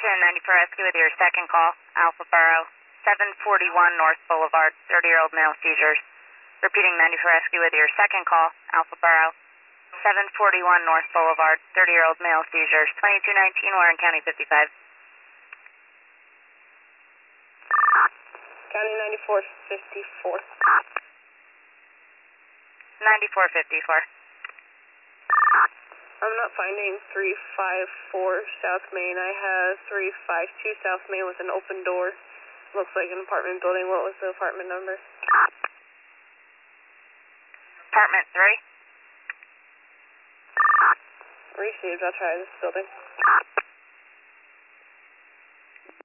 94 Rescue with your second call, Alpha Borough, 741 North Boulevard, 30-year-old male seizures. Repeating 94 Rescue with your second call, Alpha Borough, 741 North Boulevard, 30-year-old male seizures, 2219 Warren County 55. County 9454. 9454. I'm not finding 354 South Main. I have 352 South Main with an open door. Looks like an apartment building. What was the apartment number? Apartment 3. Received. I'll try this building.